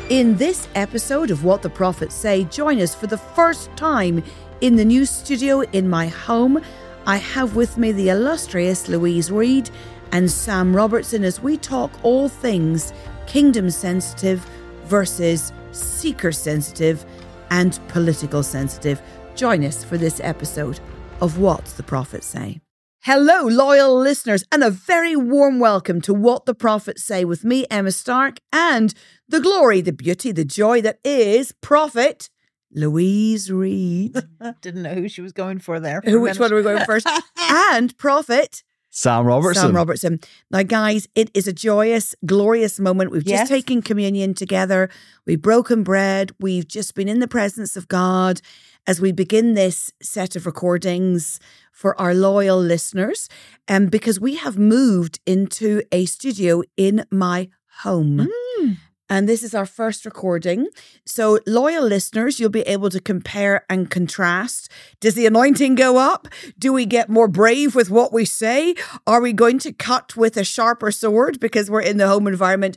In this episode of What the Prophets Say, join us for the first time in the new studio in my home. I have with me the illustrious Louise Reed and Sam Robertson as we talk all things kingdom sensitive versus seeker sensitive and political sensitive. Join us for this episode of What the Prophets Say. Hello, loyal listeners, and a very warm welcome to What the Prophets Say with me, Emma Stark, and the glory, the beauty, the joy that is Prophet Louise Reed. Didn't know who she was going for there. Which one are we going first? And Prophet Sam Robertson. Now, guys, it is a joyous, glorious moment. We've just taken communion together. We've broken bread. We've just been in the presence of God as we begin this set of recordings for our loyal listeners. And because we have moved into a studio in my home. And this is our first recording. So, loyal listeners, you'll be able to compare and contrast. Does the anointing go up? Do we get more brave with what we say? Are we going to cut with a sharper sword because we're in the home environment?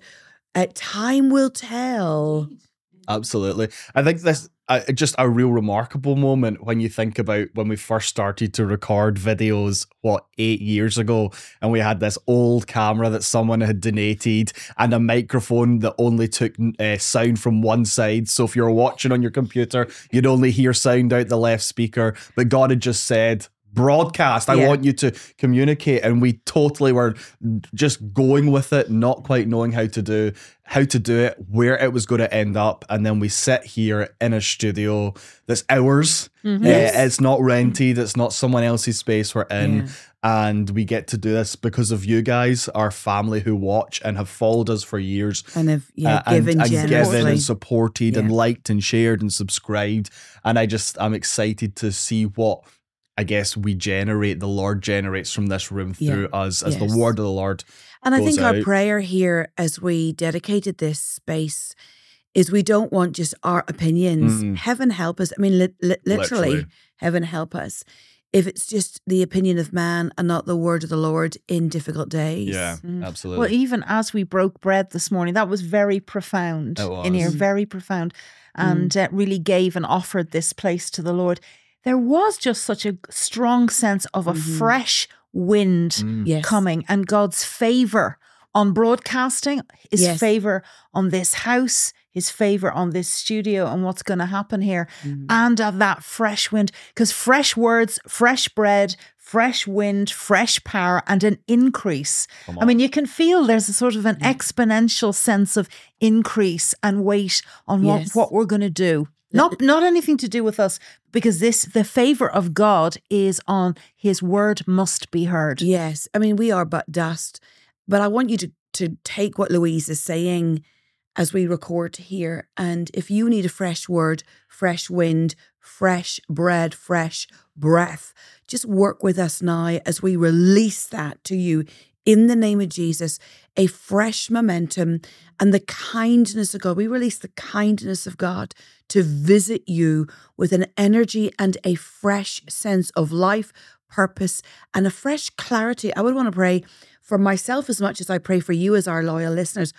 Time will tell. Absolutely. I think this just a real remarkable moment when you think about when we first started to record videos, 8 years ago, and we had this old camera that someone had donated and a microphone that only took sound from one side. So if you're watching on your computer, you'd only hear sound out the left speaker. But God had just said, broadcast, I want you to communicate, and we totally were just going with it, not quite knowing how to do it, where it was going to end up, and then we sit here in a studio that's ours. It's not rented, it's not someone else's space we're in, and we get to do this because of you guys, our family who watch and have followed us for years and have given and supported and liked and shared and subscribed. And I'm excited to see what I guess the Lord generates from this room through us as the word of the Lord. And I think out. our prayer here as we dedicated this space is we don't want just our opinions. Heaven help us. I mean, literally, heaven help us if it's just the opinion of man and not the word of the Lord in difficult days. Yeah, absolutely. Well, even as we broke bread this morning, that was very profound in here, very profound, and really gave and offered this place to the Lord. There was just such a strong sense of a fresh wind coming, and God's favor on broadcasting, his favor on this house, his favor on this studio and what's going to happen here, and of that fresh wind, because fresh words, fresh bread, fresh wind, fresh power, and an increase. I mean, you can feel there's a sort of an exponential sense of increase and weight on what we're going to do. Not anything to do with us, because the favor of God is on his word must be heard. Yes. I mean, we are but dust. But I want you to take what Louise is saying as we record here. And if you need a fresh word, fresh wind, fresh bread, fresh breath, just work with us now as we release that to you. In the name of Jesus, a fresh momentum and the kindness of God. We release the kindness of God to visit you with an energy and a fresh sense of life, purpose, and a fresh clarity. I would want to pray for myself as much as I pray for you as our loyal listeners.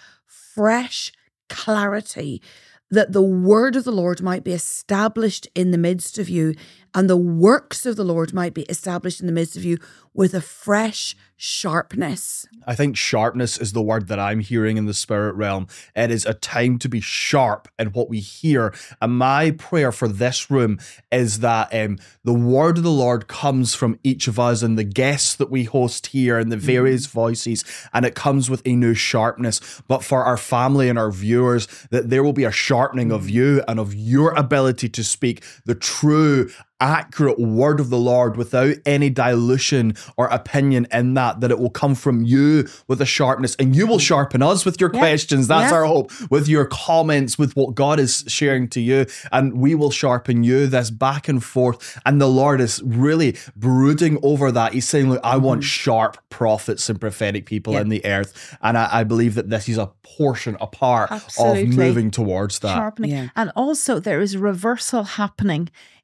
Fresh clarity that the word of the Lord might be established in the midst of you and the works of the Lord might be established in the midst of you with a fresh sharpness. I think sharpness is the word that I'm hearing in the spirit realm. It is a time to be sharp in what we hear. And my prayer for this room is that the word of the Lord comes from each of us and the guests that we host here and the various voices, and it comes with a new sharpness. But for our family and our viewers, that there will be a sharpening of you and of your ability to speak the true, accurate word of the Lord without any dilution or opinion in that it will come from you with a sharpness, and you will sharpen us with your questions. That's our hope, with your comments, with what God is sharing to you, and we will sharpen you, this back and forth. And the Lord is really brooding over that. He's saying, look, I want sharp prophets and prophetic people in the earth. And I believe that this is a part of moving towards that. Sharpening. And also there is reversal happening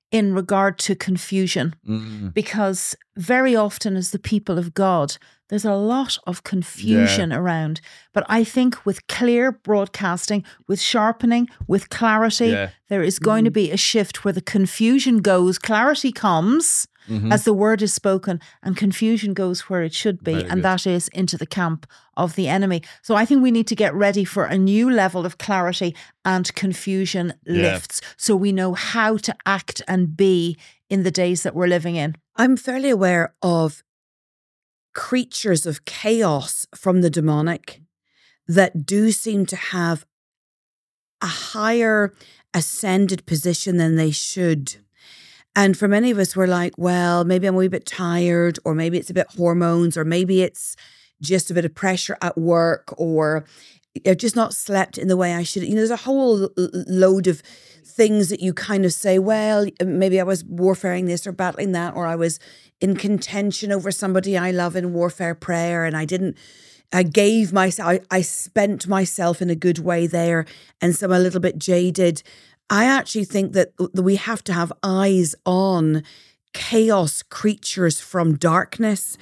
in regard to confusion, because very often as the people of God, there's a lot of confusion around. But I think with clear broadcasting, with sharpening, with clarity, there is going to be a shift where the confusion goes, clarity comes as the word is spoken, and confusion goes where it should be, and that is into the camp of the enemy. So I think we need to get ready for a new level of clarity, and confusion lifts, so we know how to act and be in the days that we're living in. I'm fairly aware of creatures of chaos from the demonic that do seem to have a higher ascended position than they should. And for many of us, we're like, well, maybe I'm a wee bit tired, or maybe it's a bit hormones, or maybe it's just a bit of pressure at work, or I've just not slept in the way I should. You know, there's a whole load of things that you kind of say, well, maybe I was warfaring this or battling that, or I was in contention over somebody I love in warfare prayer, and I gave myself, I spent myself in a good way there, and so I'm a little bit jaded. I actually think that we have to have eyes on chaos creatures from darkness.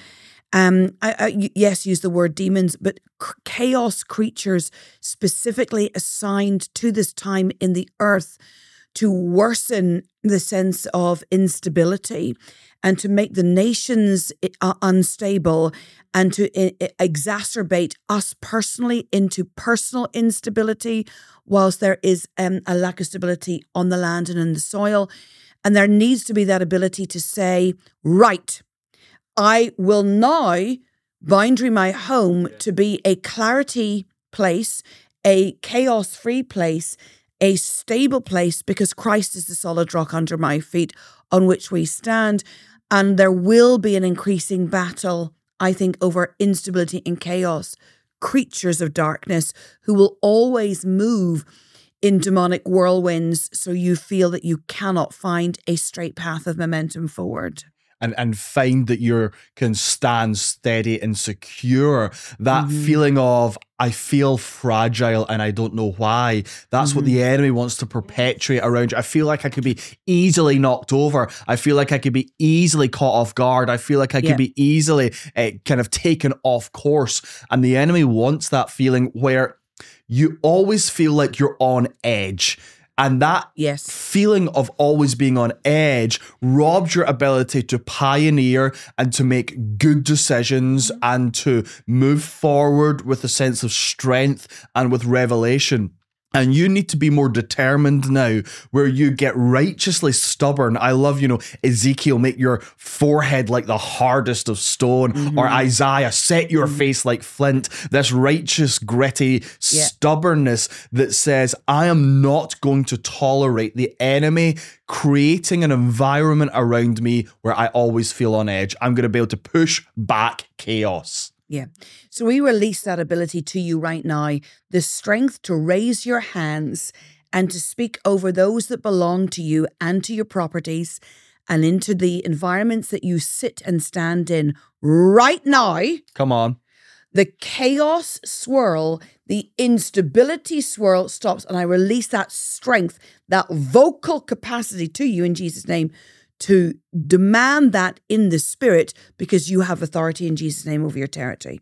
Yes, use the word demons, but chaos creatures specifically assigned to this time in the earth to worsen the sense of instability and to make the nations unstable and to exacerbate us personally into personal instability, whilst there is a lack of stability on the land and in the soil. And there needs to be that ability to say, right, I will now boundary my home to be a clarity place, a chaos-free place, a stable place, because Christ is the solid rock under my feet on which we stand. And there will be an increasing battle, I think, over instability and chaos, creatures of darkness who will always move in demonic whirlwinds, so you feel that you cannot find a straight path of momentum forward. And find that you can stand steady and secure. That feeling of, I feel fragile and I don't know why. That's what the enemy wants to perpetuate around you. I feel like I could be easily knocked over. I feel like I could be easily caught off guard. I feel like I could be easily kind of taken off course. And the enemy wants that feeling where you always feel like you're on edge. And that feeling of always being on edge robs your ability to pioneer and to make good decisions and to move forward with a sense of strength and with revelation. And you need to be more determined now, where you get righteously stubborn. I love, Ezekiel, make your forehead like the hardest of stone, or Isaiah, set your face like flint. This righteous, gritty stubbornness that says, I am not going to tolerate the enemy creating an environment around me where I always feel on edge. I'm going to be able to push back chaos. Yeah. So we release that ability to you right now, the strength to raise your hands and to speak over those that belong to you and to your properties and into the environments that you sit and stand in right now. Come on. The chaos swirl, the instability swirl stops, and I release that strength, that vocal capacity to you in Jesus' name, to demand that in the spirit, because you have authority in Jesus' name over your territory.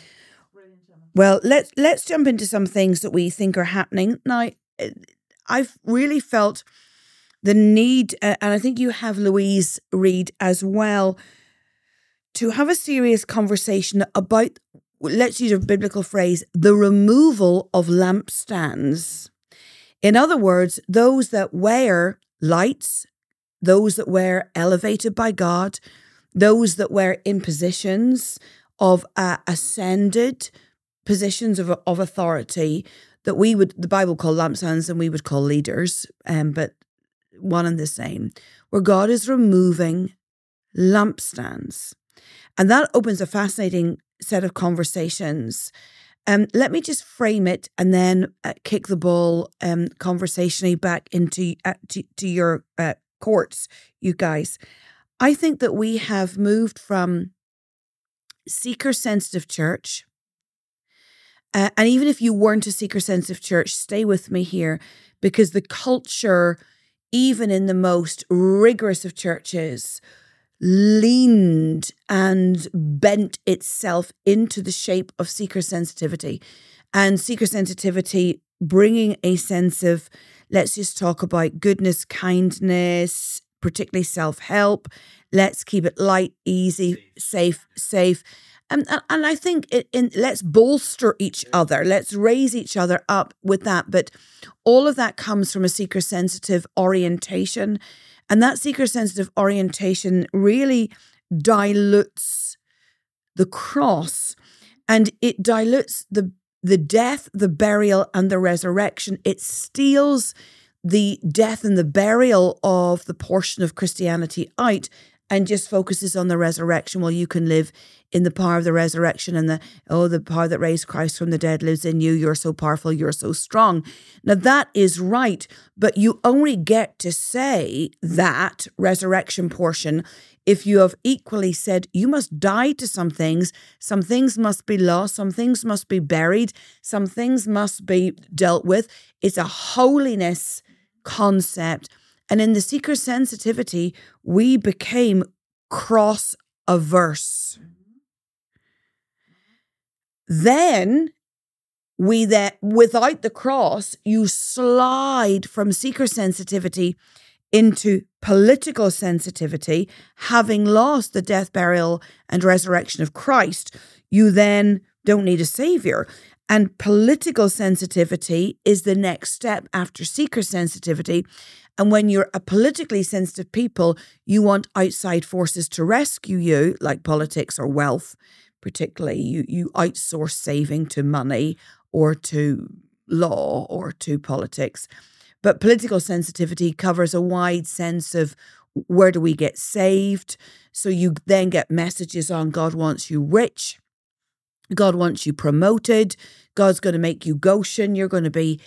Well, let's jump into some things that we think are happening. Now, I've really felt the need, and I think you have, Louise Reed, as well, to have a serious conversation about, let's use a biblical phrase, the removal of lampstands. In other words, those that wear lights, those that were elevated by God, those that were in positions of ascended positions of authority, that the Bible call lampstands and we would call leaders, but one and the same, where God is removing lampstands. And that opens a fascinating set of conversations. Let me just frame it and then kick the ball conversationally back into to your courts, you guys. I think that we have moved from seeker-sensitive church, and even if you weren't a seeker-sensitive church, stay with me here, because the culture even in the most rigorous of churches, leaned and bent itself into the shape of seeker sensitivity. And seeker sensitivity bringing a sense of, let's just talk about goodness, kindness, particularly self-help. Let's keep it light, easy, safe. And I think let's bolster each other. Let's raise each other up with that. But all of that comes from a seeker-sensitive orientation. And that seeker-sensitive orientation really dilutes the cross. And it dilutes the death, the burial, and the resurrection. It steals the death and the burial of the portion of Christianity out and just focuses on the resurrection. Well, you can live in the power of the resurrection and the power that raised Christ from the dead lives in you. You're so powerful. You're so strong. Now, that is right, but you only get to say that resurrection portion if you have equally said you must die to some things must be lost, some things must be buried, some things must be dealt with. It's a holiness concept. And in the seeker sensitivity, we became cross averse. Then without the cross, you slide from seeker sensitivity into political sensitivity. Having lost the death, burial, and resurrection of Christ, you then don't need a savior. And political sensitivity is the next step after seeker sensitivity. And when you're a politically sensitive people, you want outside forces to rescue you, like politics or wealth. Particularly, you outsource saving to money or to law or to politics. But political sensitivity covers a wide sense of where do we get saved? So you then get messages on God wants you rich. God wants you promoted. God's going to make you Goshen. You're going to be,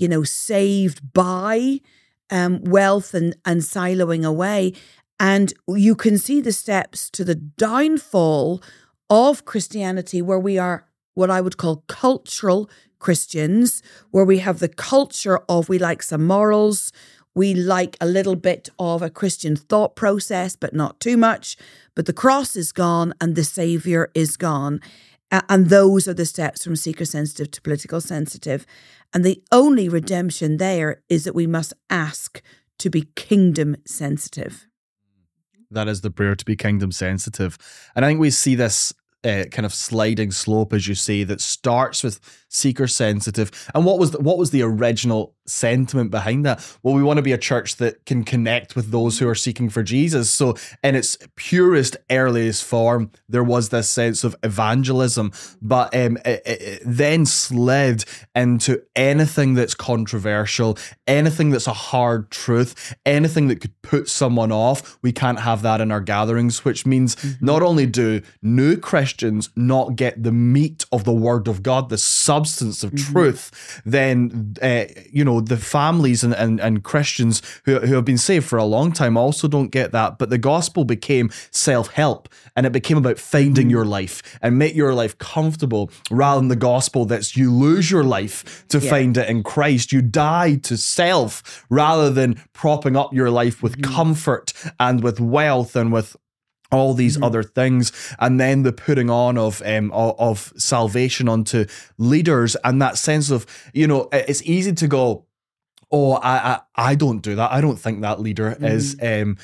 saved by wealth and siloing away. And you can see the steps to the downfall of Christianity, where we are what I would call cultural Christians, where we have the culture of we like some morals, we like a little bit of a Christian thought process, but not too much. But the cross is gone and the Savior is gone. And those are the steps from seeker sensitive to political sensitive. And the only redemption there is that we must ask to be kingdom sensitive. That is the prayer, to be kingdom sensitive. And I think we see this kind of sliding slope, as you say, that starts with seeker sensitive. And what was the original sentiment behind that? Well, we want to be a church that can connect with those who are seeking for Jesus. So in its purest, earliest form, there was this sense of evangelism, but it then slid into anything that's controversial, anything that's a hard truth, anything that could put someone off. We can't have that in our gatherings, which means not only do new Christians not get the meat of the word of God, the substance of truth, then the families and Christians who have been saved for a long time also don't get that. But the gospel became self-help, and it became about finding your life and make your life comfortable, rather than the gospel that's you lose your life to find it in Christ. You die to self rather than propping up your life with comfort and with wealth and with all these other things, and then the putting on of salvation onto leaders, and that sense of, it's easy to go, oh, I don't do that. I don't think that leader is going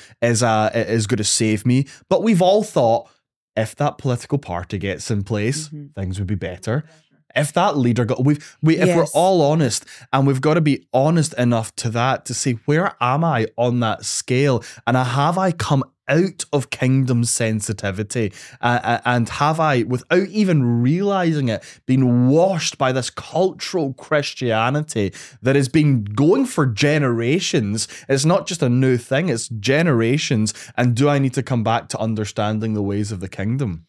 to save me. But we've all thought, if that political party gets in place, things would be better. If that leader got, if we're all honest, and we've got to be honest enough to that to say, where am I on that scale? And have I come out of kingdom sensitivity, and have I, without even realizing it, been washed by this cultural Christianity that has been going for generations? It's not just a new thing, it's generations. And do I need to come back to understanding the ways of the kingdom?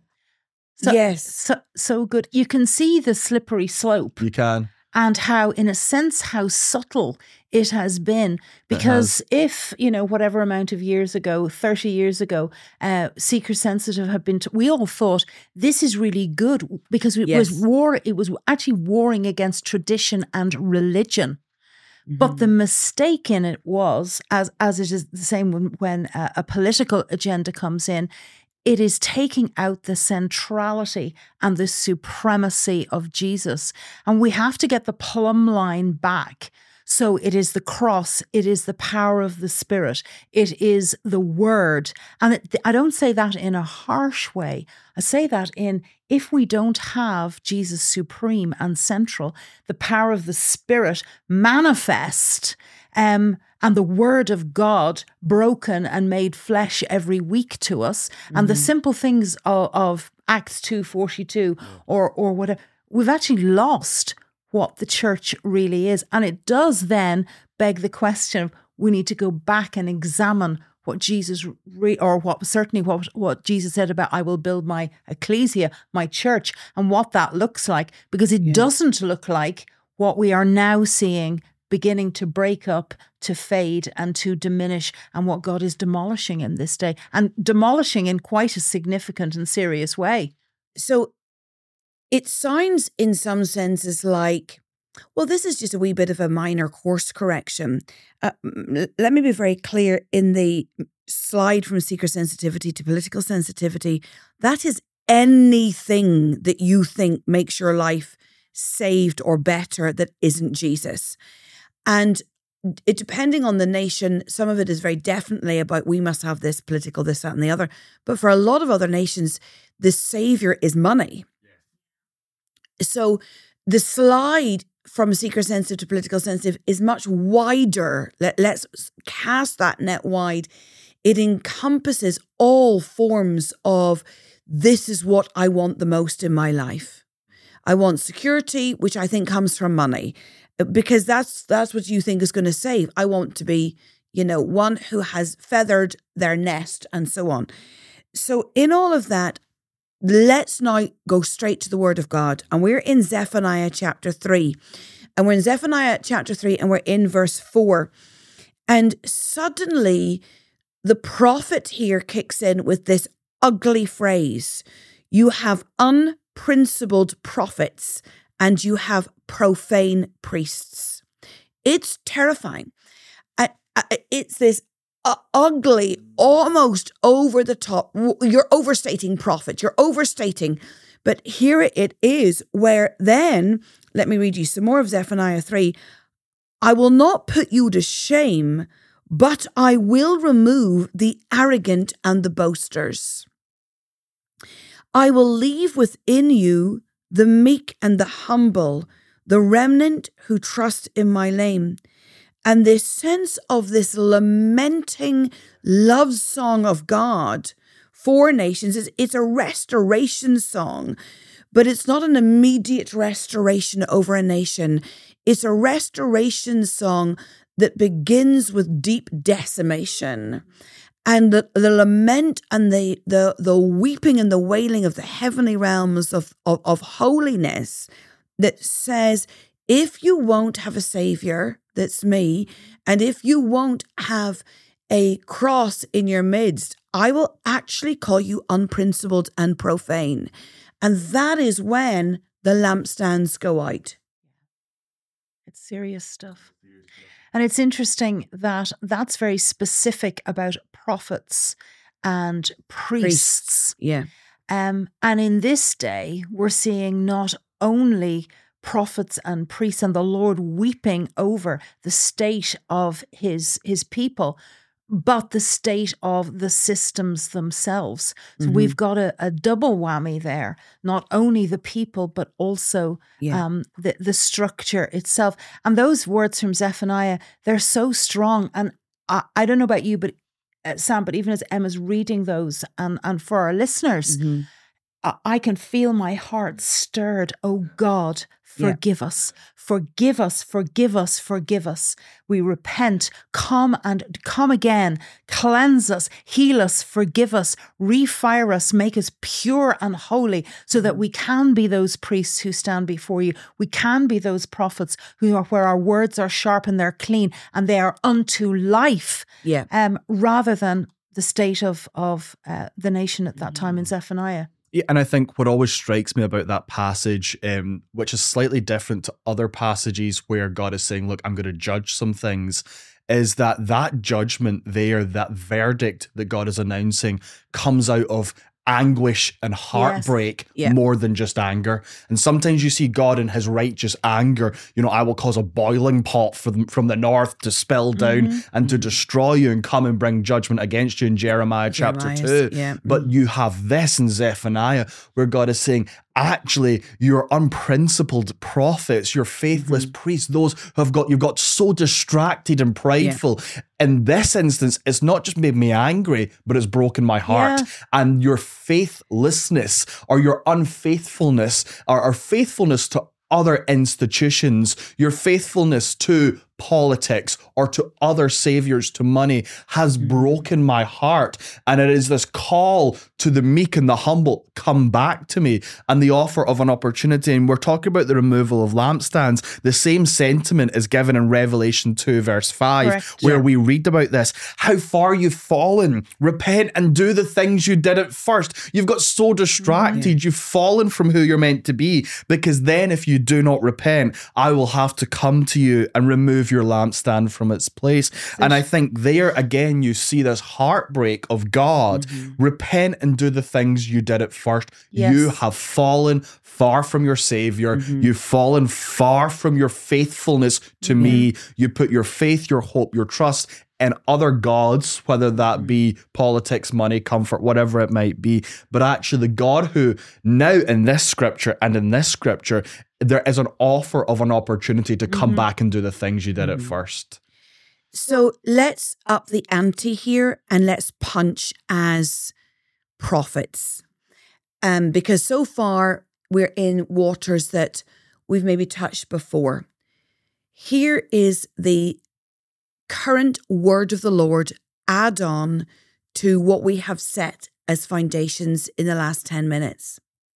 So good. You can see the slippery slope. You can. And how, in a sense, how subtle it has been. Because if, whatever amount of years ago, 30 years ago, seeker sensitive have been, we all thought this is really good, because it was actually warring against tradition and religion. But the mistake in it was, as it is the same when a political agenda comes in, it is taking out the centrality and the supremacy of Jesus. And we have to get the plumb line back. So it is the cross, it is the power of the Spirit, it is the Word. And I don't say that in a harsh way. I say that if we don't have Jesus supreme and central, the power of the Spirit manifest, and the Word of God broken and made flesh every week to us, and the simple things of Acts 2:42 or whatever, we've actually lost what the church really is. And it does then beg the question of, we need to go back and examine what Jesus what Jesus said about, I will build my ecclesia, my church, and what that looks like, because it doesn't look like what we are now seeing beginning to break up, to fade, and to diminish, and what God is demolishing in this day, and demolishing in quite a significant and serious way. So it sounds in some senses like, well, this is just a wee bit of a minor course correction. Let me be very clear. In the slide from seeker sensitivity to political sensitivity, that is anything that you think makes your life saved or better that isn't Jesus. And it, depending on the nation, some of it is very definitely about, we must have this political, this, that, and the other. But for a lot of other nations, the savior is money. So the slide from seeker sensitive to political sensitive is much wider. Let's cast that net wide. It encompasses all forms of, this is what I want the most in my life. I want security, which I think comes from money, because that's what you think is going to save. I want to be, one who has feathered their nest and so on. So in all of that, let's now go straight to the Word of God. And we're in Zephaniah chapter 3. And we're in Zephaniah chapter 3 and we're in verse 4. And suddenly the prophet here kicks in with this ugly phrase. You have unprincipled prophets and you have profane priests. It's terrifying. It's this ugly, almost over the top. You're overstating prophet. You're overstating. But here it is where then, let me read you some more of Zephaniah 3. I will not put you to shame, but I will remove the arrogant and the boasters. I will leave within you the meek and the humble, the remnant who trust in my name. And this sense of this lamenting love song of God for nations, it's a restoration song, but it's not an immediate restoration over a nation. It's a restoration song that begins with deep decimation. And the lament and the weeping and the wailing of the heavenly realms of holiness that says, if you won't have a savior, that's me, and if you won't have a cross in your midst, I will actually call you unprincipled and profane. And that is when the lampstands go out. It's serious stuff. And it's interesting that that's very specific about prophets and priests. Yeah. And in this day, we're seeing not only prophets and priests and the Lord weeping over the state of his people, but the state of the systems themselves. So we've got a double whammy there, not only the people, but also the structure itself. And those words from Zephaniah, they're so strong. And I don't know about you, but Sam, but even as Emma's reading those and for our listeners, I can feel my heart stirred. Oh God, forgive us, forgive us, forgive us, forgive us. We repent, come again, cleanse us, heal us, forgive us, refire us, make us pure and holy so that we can be those priests who stand before you. We can be those prophets where our words are sharp and they're clean and they are unto life, rather than the state of the nation at that time in Zephaniah. Yeah, and I think what always strikes me about that passage, which is slightly different to other passages where God is saying, look, I'm going to judge some things, is that judgment there, that verdict that God is announcing comes out of anguish and heartbreak more than just anger. And sometimes you see God in his righteous anger, I will cause a boiling pot from the north to spill down and to destroy you and come and bring judgment against you in Jeremiah chapter 2. Yeah. But you have this in Zephaniah where God is saying, actually, your unprincipled prophets, your faithless priests, those who you've got so distracted and prideful. Yeah. In this instance, it's not just made me angry, but it's broken my heart. Yeah. And your faithlessness or your unfaithfulness or faithfulness to other institutions, your faithfulness to politics or to other saviors, to money, has broken my heart. And it is this call to the meek and the humble, come back to me, and the offer of an opportunity. And we're talking about the removal of lampstands. The same sentiment is given in Revelation 2 verse 5, correct, where we read about this. How far you've fallen. Repent and do the things you did at first. You've got so distracted. You've fallen from who you're meant to be, because then if you do not repent, I will have to come to you and remove your lampstand from its place. And I think there again you see this heartbreak of God. Repent and do the things you did at first. Yes. You have fallen far from your Savior. You've fallen far from your faithfulness to me. You put your faith, your hope, your trust in other gods, whether that be politics, money, comfort, whatever it might be. But actually the God who now in this scripture and in this scripture, there is an offer of an opportunity to come back and do the things you did at first. So let's up the ante here and let's punch as prophets. Because so far we're in waters that we've maybe touched before. Here is the current word of the Lord add on to what we have set as foundations in the last 10 minutes.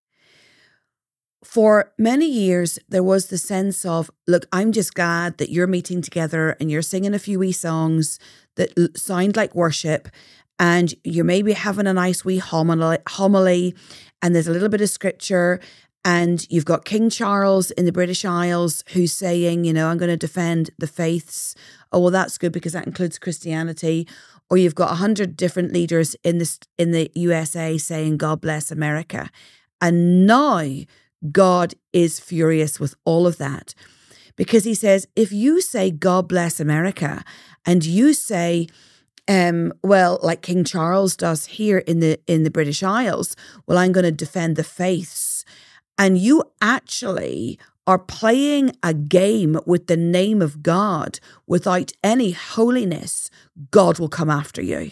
For many years, there was the sense of, look, I'm just glad that you're meeting together and you're singing a few wee songs that sound like worship, and you're maybe having a nice wee homily, and there's a little bit of scripture, and you've got King Charles in the British Isles who's saying, I'm going to defend the faiths. Oh, well, that's good because that includes Christianity. Or you've got 100 different leaders in the USA saying, God bless America. And now God is furious with all of that, because he says, if you say God bless America and you say, well, like King Charles does here in the British Isles, well, I'm going to defend the faiths, and you actually are playing a game with the name of God without any holiness, God will come after you.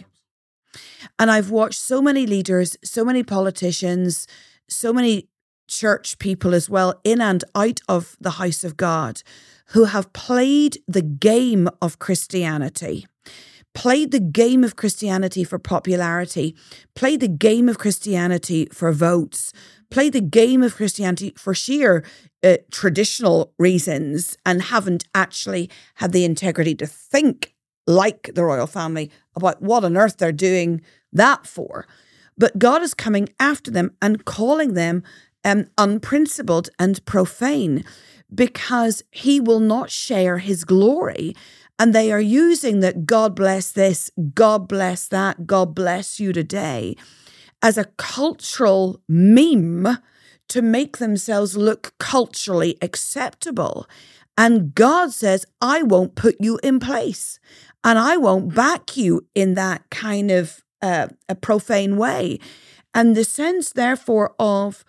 And I've watched so many leaders, so many politicians, so many church people as well, in and out of the house of God, who have played the game of Christianity, played the game of Christianity for popularity, played the game of Christianity for votes, played the game of Christianity for sheer traditional reasons, and haven't actually had the integrity to think like the royal family about what on earth they're doing that for. But God is coming after them and calling them unprincipled and profane, because he will not share his glory. And they are using that God bless this, God bless that, God bless you today as a cultural meme to make themselves look culturally acceptable. And God says, I won't put you in place, and I won't back you in that kind of a profane way. And the sense, therefore, of,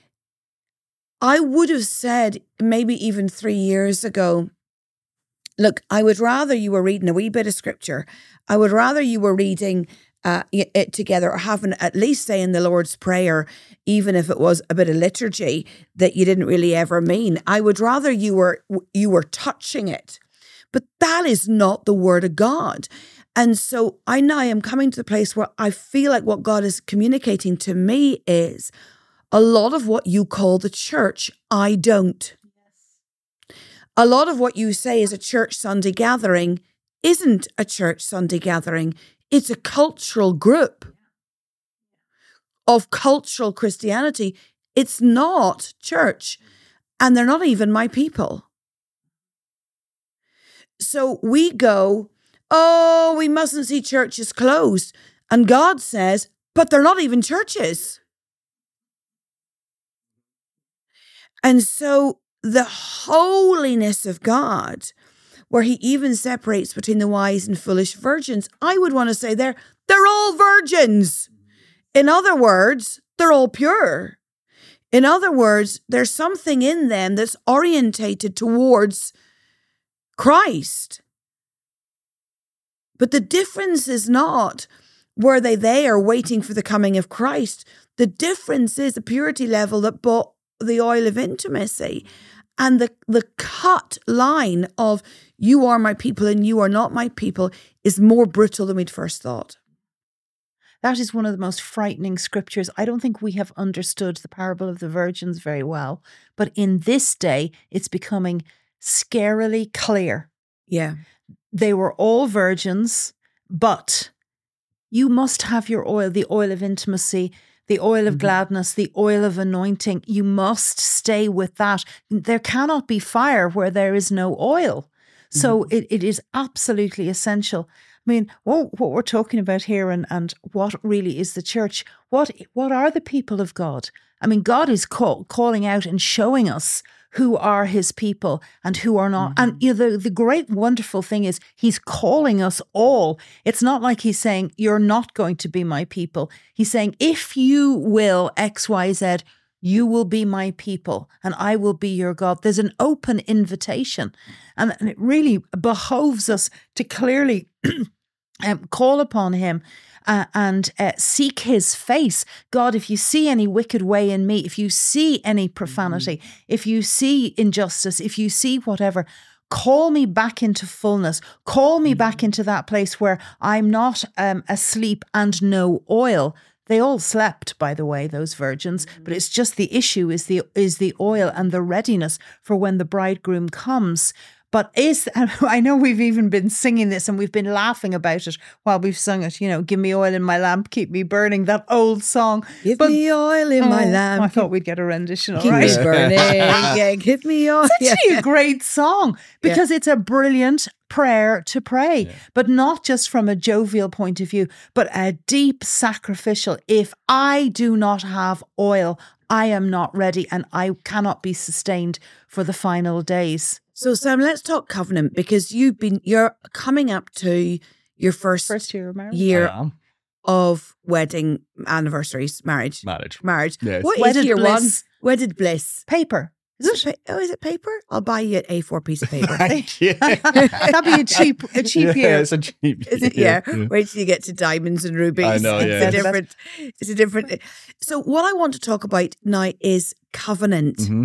I would have said maybe even 3 years ago, look, I would rather you were reading a wee bit of scripture. I would rather you were reading it together, or having at least saying the Lord's Prayer, even if it was a bit of liturgy that you didn't really ever mean. I would rather you were touching it. But that is not the word of God. And so I now am coming to the place where I feel like what God is communicating to me is, a lot of what you call the church, I don't. Yes. A lot of what you say is a church Sunday gathering isn't a church Sunday gathering. It's a cultural group of cultural Christianity, it's not church. And they're not even my people. So we go, oh, we mustn't see churches closed. And God says, but they're not even churches. And so the holiness of God, where he even separates between the wise and foolish virgins, I would want to say they're all virgins. In other words, they're all pure. In other words, there's something in them that's orientated towards Christ. But the difference is not, were they there waiting for the coming of Christ? The difference is the purity level that bought the oil of intimacy. And the cut line of you are my people and you are not my people is more brutal than we'd first thought. That is one of the most frightening scriptures. I don't think we have understood the parable of the virgins very well. But in this day, it's becoming scarily clear. Yeah. They were all virgins, but you must have your oil, the oil of intimacy, the oil of gladness, the oil of anointing. You must stay with that. There cannot be fire where there is no oil. So it is absolutely essential. I mean, what we're talking about here and what really is the church, what are the people of God? I mean, God is calling out and showing us who are his people and who are not. And you know, the great wonderful thing is he's calling us all. It's not like he's saying, you're not going to be my people. He's saying, if you will X, Y, Z, you will be my people and I will be your God. There's an open invitation. And it really behoves us to clearly call upon him and seek his face. God, if you see any wicked way in me, if you see any profanity, if you see injustice, if you see whatever, call me back into fullness. Call me back into that place where I'm not asleep and no oil. They all slept, by the way, those virgins, but it's just the issue is the oil and the readiness for when the bridegroom comes. But I know we've even been singing this and we've been laughing about it while we've sung it, you know, give me oil in my lamp, keep me burning, that old song. Give me oil in my lamp. I thought we'd get a rendition, all keep right? Keep me burning, yeah, give me oil. It's actually a great song because it's a brilliant prayer to pray, but not just from a jovial point of view, but a deep sacrificial. If I do not have oil, I am not ready and I cannot be sustained for the final days. So Sam, let's talk covenant because you're coming up to your first year of marriage. Year of wedding anniversaries, marriage. Yes. What Wedded is year bliss. one? Wedded bliss. Paper. Is it paper? I'll buy you an A4 piece of paper. That'd be a cheap year. It's a cheap year. Yeah. Wait till you get to diamonds and rubies. I know, yeah. It's a different. So what I want to talk about now is covenant. Mm-hmm.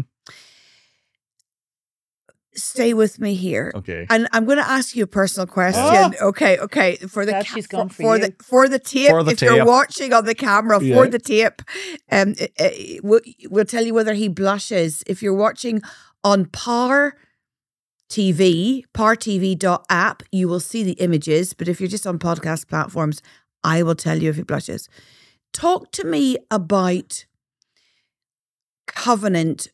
Stay with me here. Okay. And I'm going to ask you a personal question. Oh. Okay. For the tape, if you're watching on the camera, for the tape, we'll tell you whether he blushes. If you're watching on Par TV, partv.app, you will see the images. But if you're just on podcast platforms, I will tell you if he blushes. Talk to me about covenant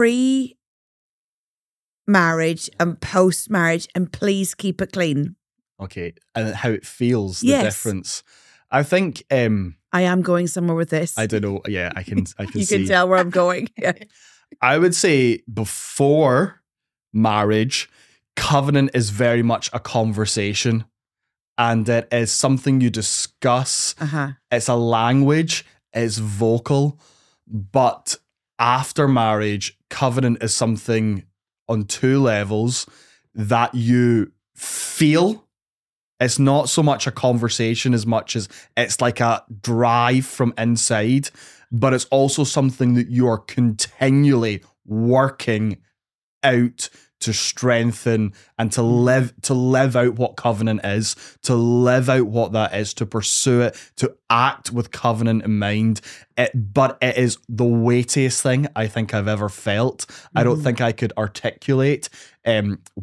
pre-marriage and post-marriage, and please keep it clean. Okay, and how it feels, the difference. I think I am going somewhere with this. I don't know. Yeah, I can you see. Can tell where I'm going. I would say before marriage, covenant is very much a conversation, and it is something you discuss. It's a language, it's vocal, but after marriage, covenant is something on two levels that you feel. It's not so much a conversation as much as it's like a drive from inside, but it's also something that you are continually working out to strengthen and to live out what covenant is, to live out what that is, to pursue it, to act with covenant in mind. But it is the weightiest thing I think I've ever felt. I don't think I could articulate what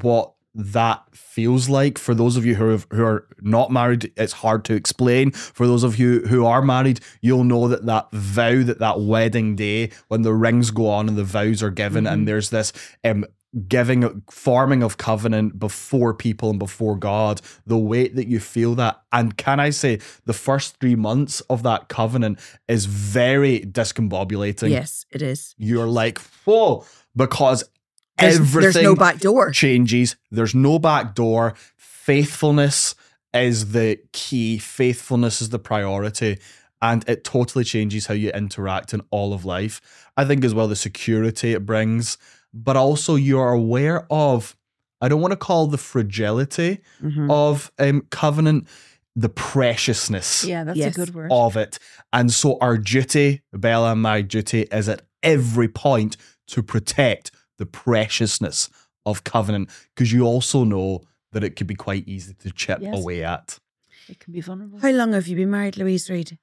that feels like. For those of you who are not married, it's hard to explain. For those of you who are married, you'll know that vow, that wedding day when the rings go on and the vows are given, and there's this forming of covenant before people and before God, the weight that you feel that. And can I say, the first 3 months of that covenant is very discombobulating. Yes, it is. You're like, whoa, because everything there's no back door. Changes. There's no back door. Faithfulness is the key. Faithfulness is the priority. And it totally changes how you interact in all of life. I think as well the security it brings, but also you're aware of, I don't want to call the fragility of covenant, the preciousness. Yeah, that's a good word. Of it. And so our duty, Bella and my duty, is at every point to protect the preciousness of covenant, because you also know that it could be quite easy to chip away at. It can be vulnerable. How long have you been married, Louise Reid?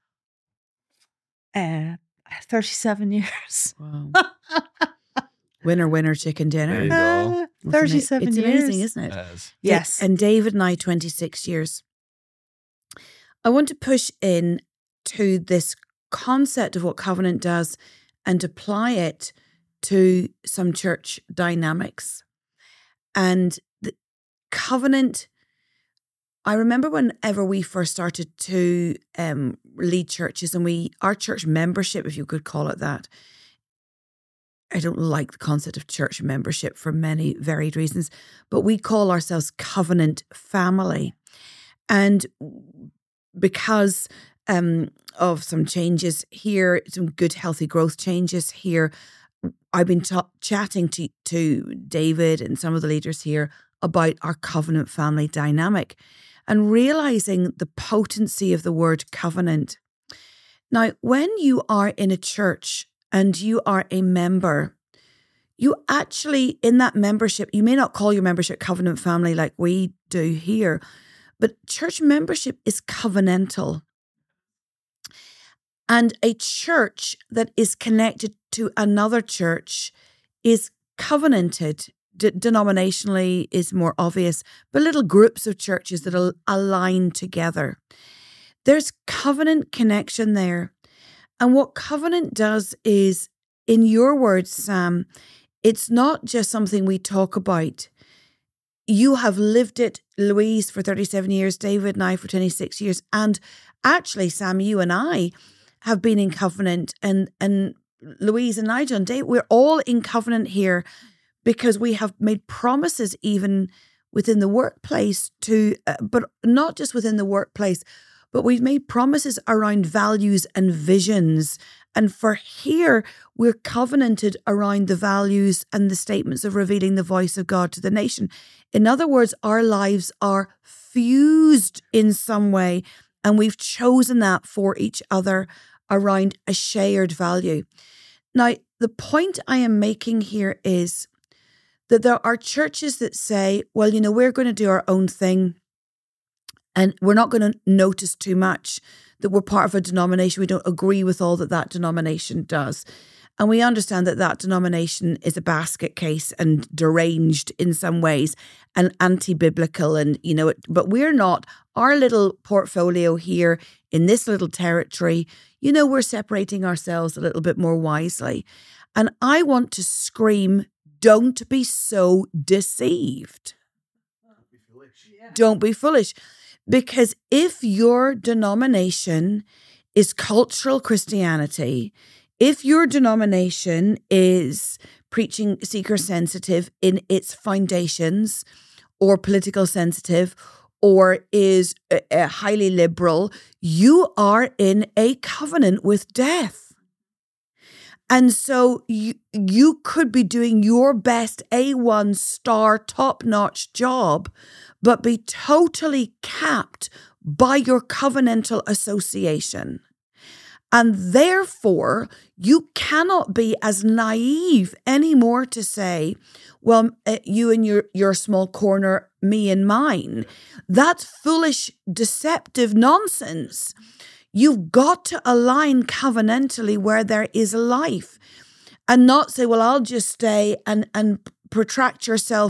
37 years. Wow. Winner, chicken dinner. There you go. 37 it's years. It's amazing, isn't it? Yes. Yes. And David and I, 26 years. I want to push in to this concept of what covenant does and apply it to some church dynamics. And the covenant, I remember whenever we first started to lead churches, and our church membership, if you could call it that, I don't like the concept of church membership for many varied reasons, but we call ourselves covenant family. And because of some changes here, some good, healthy growth changes here, I've been chatting to David and some of the leaders here about our covenant family dynamic and realizing the potency of the word covenant. Now, when you are in a church and you are a member, you actually, in that membership, you may not call your membership covenant family like we do here, but church membership is covenantal. And a church that is connected to another church is covenanted. Denominationally is more obvious, but little groups of churches that align together. There's covenant connection there. And what covenant does is, in your words, Sam, it's not just something we talk about. You have lived it, Louise, for 37 years, David and I for 26 years. And actually, Sam, you and I have been in covenant, and Louise and Nigel and Dave, we're all in covenant here because we have made promises even within the workplace but not just within the workplace, but we've made promises around values and visions. And for here, we're covenanted around the values and the statements of revealing the voice of God to the nation. In other words, our lives are fused in some way, and we've chosen that for each other around a shared value. Now, the point I am making here is that there are churches that say, well, we're going to do our own thing and we're not going to notice too much that we're part of a denomination. We don't agree with all that denomination does. And we understand that denomination is a basket case and deranged in some ways and anti-biblical. And, but we're not. Our little portfolio here in this little territory, we're separating ourselves a little bit more wisely. And I want to scream, don't be so deceived. Don't be foolish. Because if your denomination is cultural Christianity, if your denomination is preaching seeker sensitive in its foundations, or political sensitive, or is highly liberal, you are in a covenant with death. And so you could be doing your best A1 star top-notch job, but be totally capped by your covenantal association. And therefore, you cannot be as naive anymore to say, well, you and your small corner, me and mine. That's foolish, deceptive nonsense. You've got to align covenantally where there is life and not say, well, I'll just stay and protract yourself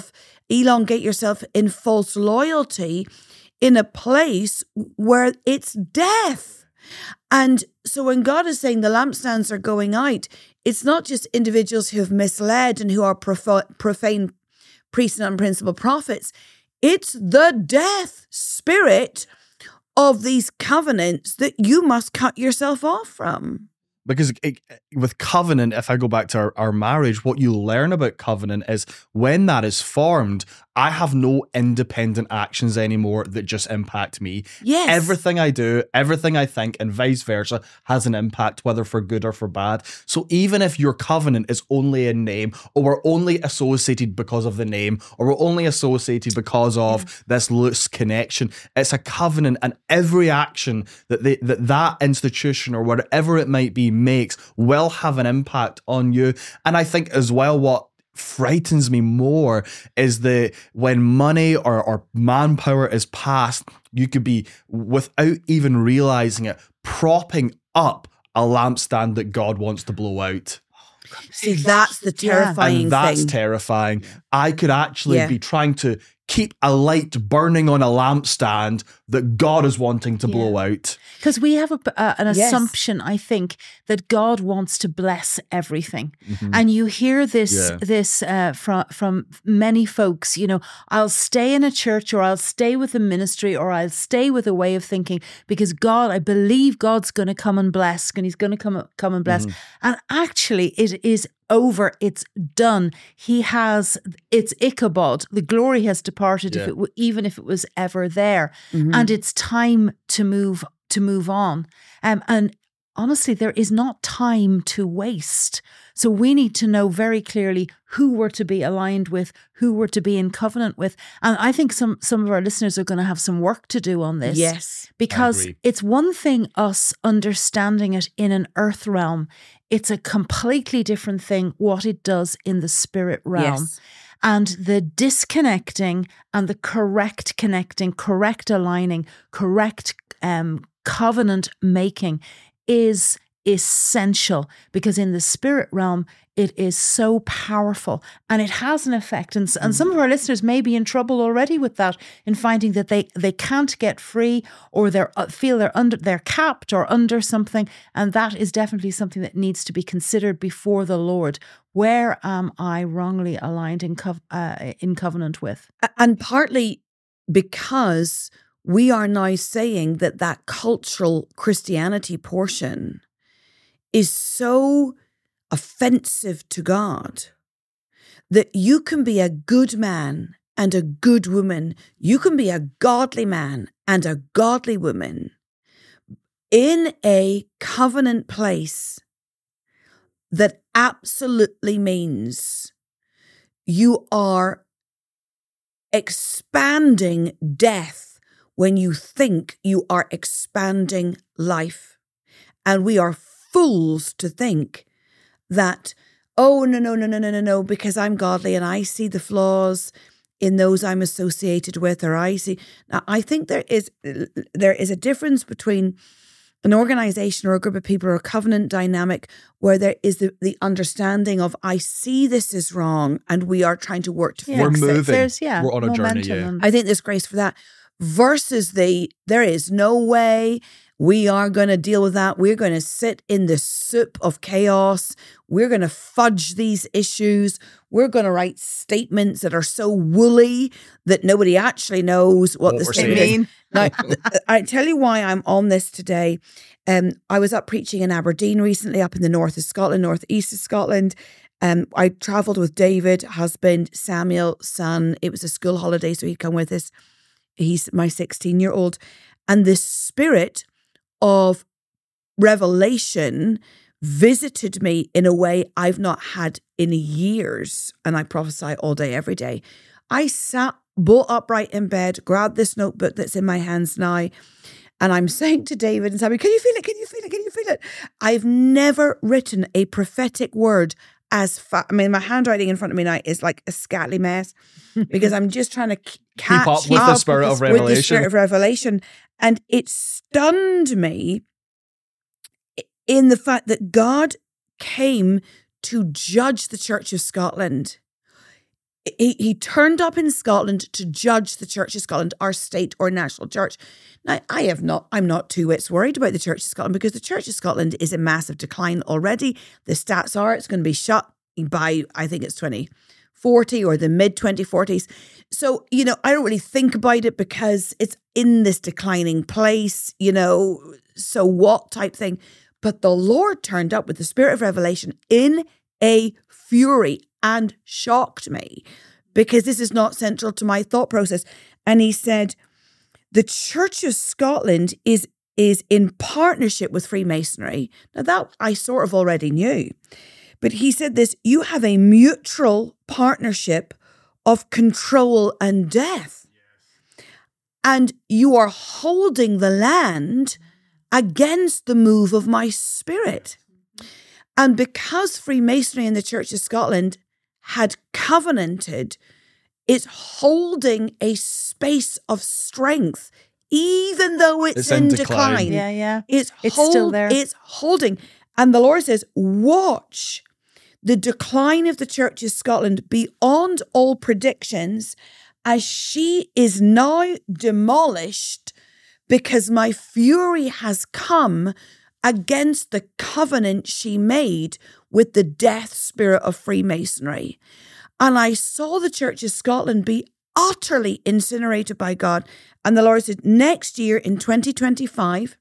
elongate yourself in false loyalty in a place where it's death. And so when God is saying the lampstands are going out, it's not just individuals who have misled and who are profane priests and unprincipled prophets. It's the death spirit of these covenants that you must cut yourself off from. Because with covenant, if I go back to our marriage, what you learn about covenant is when that is formed, I have no independent actions anymore that just impact me. Yes. Everything I do, everything I think, and vice versa has an impact, whether for good or for bad. So even if your covenant is only a name, or we're only associated because of the name, or we're only associated because of this loose connection, it's a covenant, and every action that institution or whatever it might be makes will have an impact on you. And I think as well, what frightens me more is when money or manpower is passed, you could be, without even realizing it, propping up a lampstand that God wants to blow out. See, that's the terrifying thing. And that's terrifying. I could actually be trying to keep a light burning on a lampstand that God is wanting to blow out. Because we have an assumption, I think, that God wants to bless everything. Mm-hmm. And you hear this from many folks, you know, I'll stay in a church, or I'll stay with a ministry, or I'll stay with a way of thinking because God, I believe God's going to come and bless, and he's going to come and bless. Mm-hmm. And actually it is over, it's done. He has, it's Ichabod. The glory has departed, even if it was ever there. Mm-hmm. And it's time to move on. And honestly, there is not time to waste. So we need to know very clearly who we're to be aligned with, who we're to be in covenant with. And I think some of our listeners are going to have some work to do on this. Yes. Because it's one thing us understanding it in an earth realm. It's a completely different thing what it does in the spirit realm. Yes. And the disconnecting and the correct connecting, correct aligning, correct covenant making is essential, because in the spirit realm, it is so powerful and it has an effect. And some of our listeners may be in trouble already with that, in finding that they can't get free, or they feel they're capped or under something. And that is definitely something that needs to be considered before the Lord. Where am I wrongly aligned in covenant with? And partly because we are now saying that cultural Christianity portion is so offensive to God that you can be a good man and a good woman, you can be a godly man and a godly woman in a covenant place that absolutely means you are expanding death when you think you are expanding life. And we are fools to think that, oh, no, because I'm godly and I see the flaws in those I'm associated with, or I see. Now, I think there is a difference between an organization or a group of people or a covenant dynamic where there is the understanding of, I see this is wrong and we are trying to work to fix it. We're moving. We're on a journey. Yeah. I think there's grace for that. Versus there is no way we are going to deal with that. We're going to sit in the soup of chaos. We're going to fudge these issues. We're going to write statements that are so woolly that nobody actually knows what the statement is. Now, I tell you why I'm on this today. I was up preaching in Aberdeen recently, up in the north of Scotland, northeast of Scotland. I travelled with David, husband, Samuel, son. It was a school holiday, so he'd come with us. He's my 16-year-old. And the spirit of revelation visited me in a way I've not had in years. And I prophesy all day, every day. I sat bolt upright in bed, grabbed this notebook that's in my hands now, and I'm saying to David and Sammy, can you feel it? Can you feel it? Can you feel it? I've never written a prophetic word my handwriting in front of me now is like a scatly mess, because I'm just trying to keep up with the spirit of revelation. With the spirit of revelation. And it stunned me in the fact that God came to judge the Church of Scotland. he turned up in Scotland to judge the Church of Scotland, our state or national church. Now, I'm not two whits worried about the Church of Scotland, because the Church of Scotland is in massive decline already. The stats are it's going to be shut by, I think it's 2040 or the mid 2040s. So, I don't really think about it because it's in this declining place, so what type thing. But the Lord turned up with the spirit of revelation in a fury and shocked me, because this is not central to my thought process. And he said, the Church of Scotland is in partnership with Freemasonry. Now that I sort of already knew. But he said this, you have a mutual partnership of control and death. And you are holding the land against the move of my spirit. And because Freemasonry and the Church of Scotland had covenanted, it's holding a space of strength, even though it's in decline. Yeah. It's still there. It's holding. And the Lord says, watch the decline of the Church of Scotland beyond all predictions, as she is now demolished, because my fury has come against the covenant she made with the death spirit of Freemasonry. And I saw the Church of Scotland be utterly incinerated by God. And the Lord said, next year in 2025,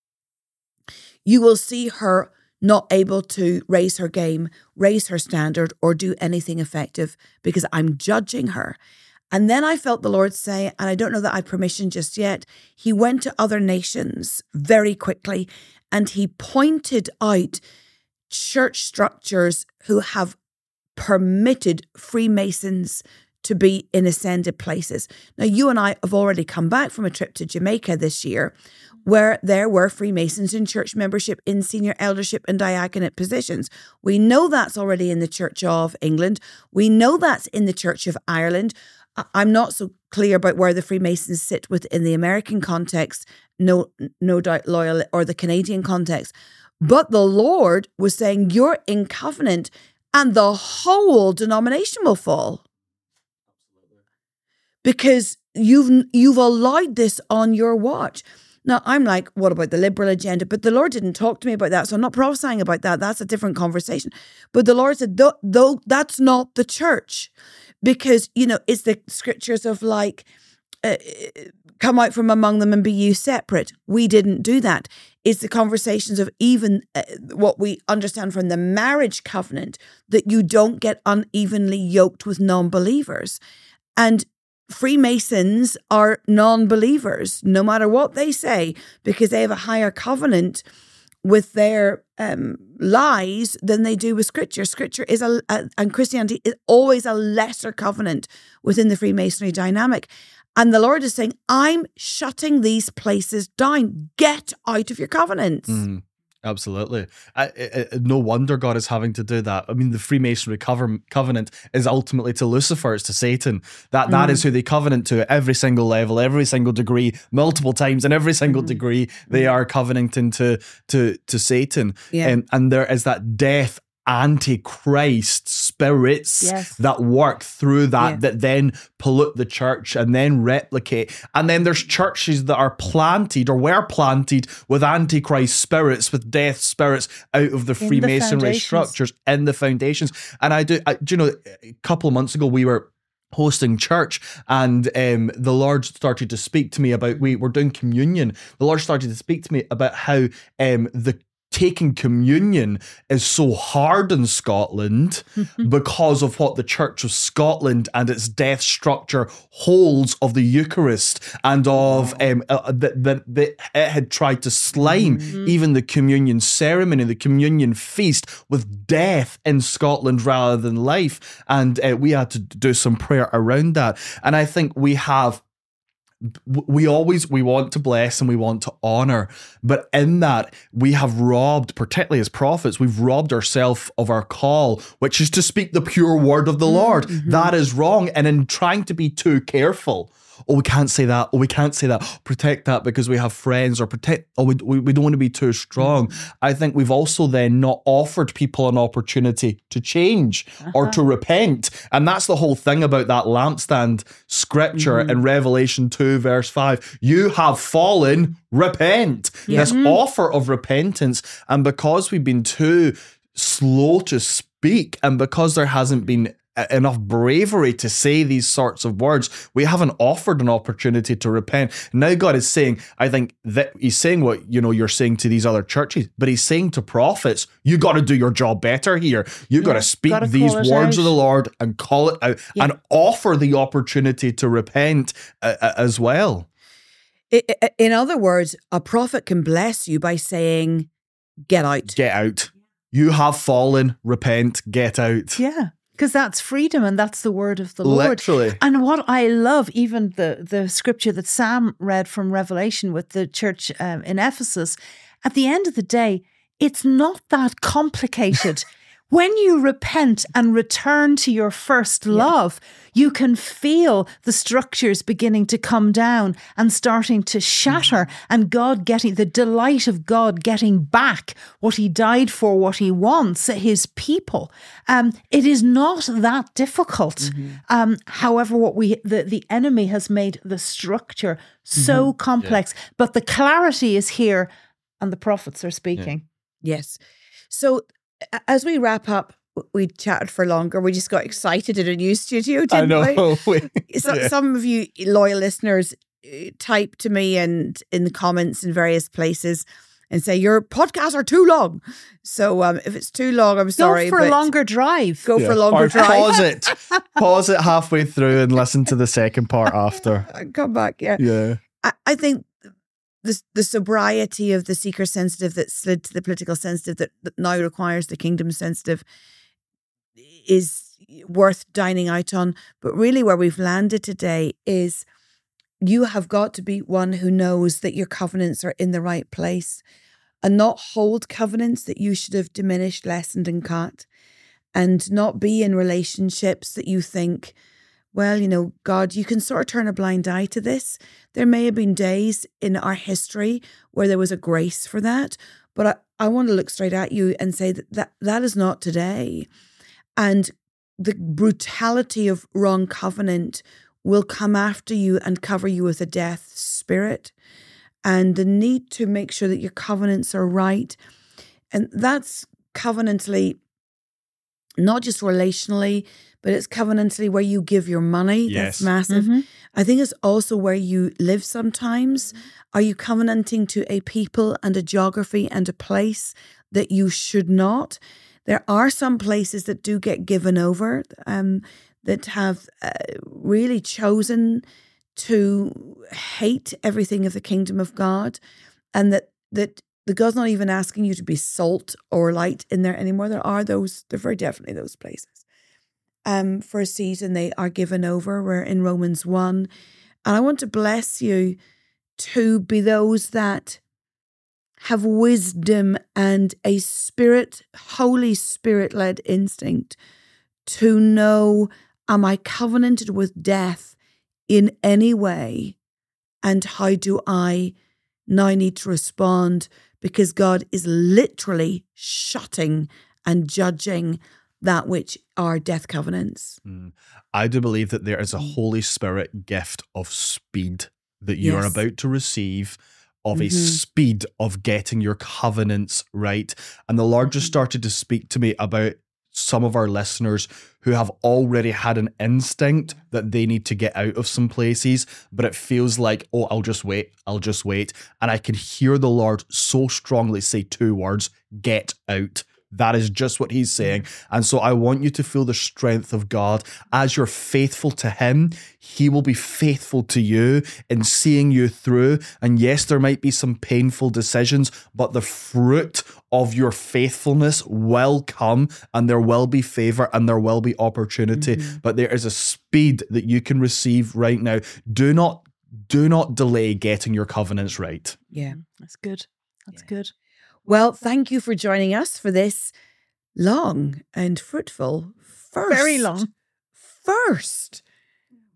you will see her not able to raise her game, raise her standard, or do anything effective, because I'm judging her. And then I felt the Lord say, and I don't know that I have permission just yet, he went to other nations very quickly and he pointed out church structures who have permitted Freemasons to be in ascended places. Now, you and I have already come back from a trip to Jamaica this year, where there were Freemasons in church membership, in senior eldership and diaconate positions. We know that's already in the Church of England. We know that's in the Church of Ireland. I'm not so clear about where the Freemasons sit within the American context, no doubt loyal, or the Canadian context. But the Lord was saying, you're in covenant and the whole denomination will fall. Because you've allowed this on your watch. Now, I'm like, what about the liberal agenda? But the Lord didn't talk to me about that. So I'm not prophesying about that. That's a different conversation. But the Lord said, though that's not the church. Because, it's the scriptures of like, come out from among them and be you separate. We didn't do that. It's the conversations of even what we understand from the marriage covenant, that you don't get unevenly yoked with non-believers. And Freemasons are non-believers, no matter what they say, because they have a higher covenant with their lies than they do with Scripture. Scripture is and Christianity is always a lesser covenant within the Freemasonry dynamic. And the Lord is saying, I'm shutting these places down. Get out of your covenants. Absolutely. No wonder God is having to do that. I mean, the Freemasonry covenant is ultimately to Lucifer, it's to Satan. That is who they covenant to at every single level, every single degree, multiple times in every single degree. They are covenanting to Satan. Yeah. And there is that death antichrist spirits that work through that then pollute the church and then replicate. And then there's churches that are planted or were planted with antichrist spirits, with death spirits out of the Freemasonry structures in the foundations. And I a couple of months ago we were hosting church, and the Lord started to speak to me about, we were doing communion. The Lord started to speak to me about how the taking communion is so hard in Scotland because of what the Church of Scotland and its death structure holds of the Eucharist, and of that it had tried to slime even the communion ceremony, the communion feast, with death in Scotland rather than life. And we had to do some prayer around that. And I think we want to bless and we want to honor, but in that we have robbed, particularly as prophets, we've robbed ourselves of our call, which is to speak the pure word of the Lord. That is wrong. And in trying to be too careful oh, we can't say that, oh, we can't say that, protect that because we have friends, or protect, oh, we don't want to be too strong. I think we've also then not offered people an opportunity to change or to repent. And that's the whole thing about that lampstand scripture in Revelation 2 verse 5. You have fallen, repent. This offer of repentance. And because we've been too slow to speak, and because there hasn't been enough bravery to say these sorts of words, we haven't offered an opportunity to repent. Now God is saying, I think that he's saying what you're saying to these other churches, but he's saying to prophets, you got to do your job better here. You got to speak these words of the Lord and call it out and offer the opportunity to repent as well. In other words, a prophet can bless you by saying, get out. Get out. You have fallen, repent, get out. Yeah. Because that's freedom, and that's the word of the Lord. Literally. And what I love, even the scripture that Sam read from Revelation with the church in Ephesus, at the end of the day, it's not that complicated. When you repent and return to your first love, you can feel the structures beginning to come down and starting to shatter, and God getting the delight of God getting back what he died for, what he wants, his people. It is not that difficult. However, the enemy has made the structure so complex, but the clarity is here and the prophets are speaking. Yes. So as we wrap up, we chatted for longer. We just got excited in a new studio, didn't we? Some of you loyal listeners type to me and in the comments in various places and say, your podcasts are too long. So if it's too long, I'm sorry. Go for a longer drive. Go for a longer drive. Pause it halfway through and listen to the second part after. Come back, yeah. I think the sobriety of the seeker sensitive that slid to the political sensitive that now requires the kingdom sensitive is worth dining out on. But really where we've landed today is you have got to be one who knows that your covenants are in the right place and not hold covenants that you should have diminished, lessened and cut, and not be in relationships that you think, well, God, you can sort of turn a blind eye to this. There may have been days in our history where there was a grace for that, but I want to look straight at you and say that is not today. And the brutality of wrong covenant will come after you and cover you with a death spirit. And the need to make sure that your covenants are right. And that's covenantally, not just relationally, but it's covenantally where you give your money. Yes. That's massive. I think it's also where you live sometimes. Are you covenanting to a people and a geography and a place that you should not? There are some places that do get given over, that have really chosen to hate everything of the kingdom of God, and that the God's not even asking you to be salt or light in there anymore. There very definitely those places. For a season they are given over. We're in Romans 1. And I want to bless you to be those that have wisdom and a Holy Spirit-led instinct to know, am I covenanted with death in any way? And how do I now need to respond? Because God is literally shutting and judging that which are death covenants. I do believe that there is a Holy Spirit gift of speed that you are about to receive, of a speed of getting your covenants right. And the Lord just started to speak to me about some of our listeners who have already had an instinct that they need to get out of some places, but it feels like, oh, I'll just wait. And I can hear the Lord so strongly say two words, get out. That is just what he's saying. And so I want you to feel the strength of God. As you're faithful to him, he will be faithful to you in seeing you through. And yes, there might be some painful decisions, but the fruit of your faithfulness will come, and there will be favor and there will be opportunity. But there is a speed that you can receive right now. Do not delay getting your covenants right. Yeah, that's good. That's good. Well, thank you for joining us for this long and fruitful first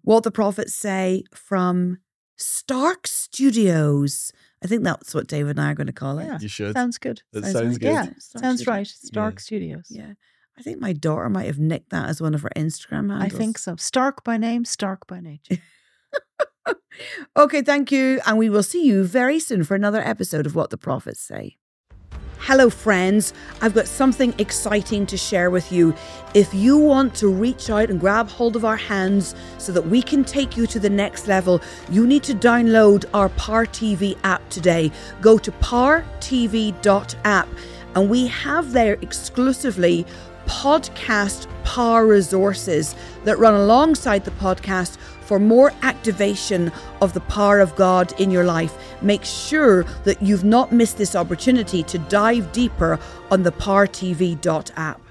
What the Prophets Say from Stark Studios. I think that's what David and I are going to call it. Yeah, you should. Sounds good. That sounds good. Yeah, sounds right. Stark Studios. Yeah. I think my daughter might have nicked that as one of her Instagram handles. I think so. Stark by name, Stark by nature. Okay, thank you. And we will see you very soon for another episode of What the Prophets Say. Hello, friends. I've got something exciting to share with you. If you want to reach out and grab hold of our hands so that we can take you to the next level, you need to download our Power TV app today. Go to powertv.app and we have there exclusively podcast power resources that run alongside the podcast for more activation of the power of God in your life. Make sure that you've not missed this opportunity to dive deeper on the powertv.app.